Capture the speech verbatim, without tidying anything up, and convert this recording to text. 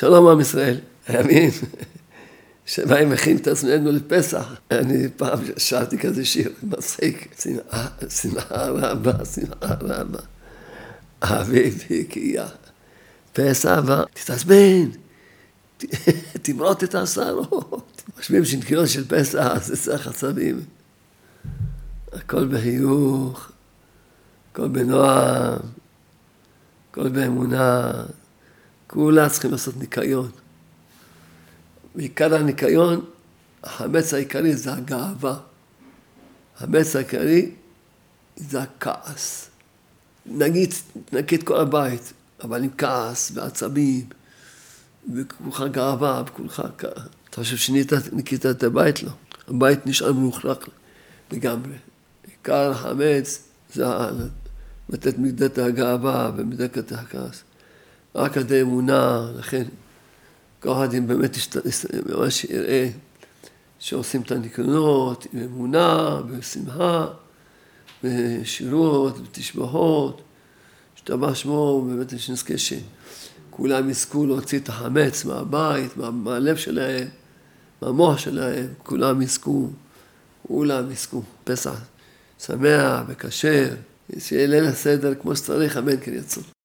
שלום עם ישראל, הימין, שבאים מכין את עצמנו לפסח. אני פעם שרתי כזה שיר מצחיק, שנאה, שנאה רבה, שנאה רבה, אביב הגיע, פסח בא, תתעצבן, תמרות את השערות. משמיעים שנקילות של פסח, זה צריך עצבים. הכל בחיוך, הכל בנועם, הכל באמונה. כולה צריכים לעשות ניקיון. בעיקר הניקיון, החמץ העיקרי זה הגאווה. החמץ העיקרי זה הכעס. נגיד, נגיד כל הבית, אבל עם כעס ועצבים, וכולך גאווה, וכולך כעס. אתה חושב שנית, ניקית את הבית? לא. הבית נשאר מוחלק לגמרי. עיקר החמץ זה לתת מידת הגאווה ומידת הכעס. רק עד האמונה, לכן כל אחד אם באמת ממש יראה שעושים את הניקיונות עם אמונה ושמחה ושירות ותשבחות, שתבח שמו באמת שנזכה שכולם יזכו להוציא את החמץ מהבית, מה, מהלב שלהם, מהמוח שלהם, כולם יזכו, כולם יזכו. פסח שמח וכשר, שיהיה ליל הסדר כמו שצריך, אמן כן יצאו.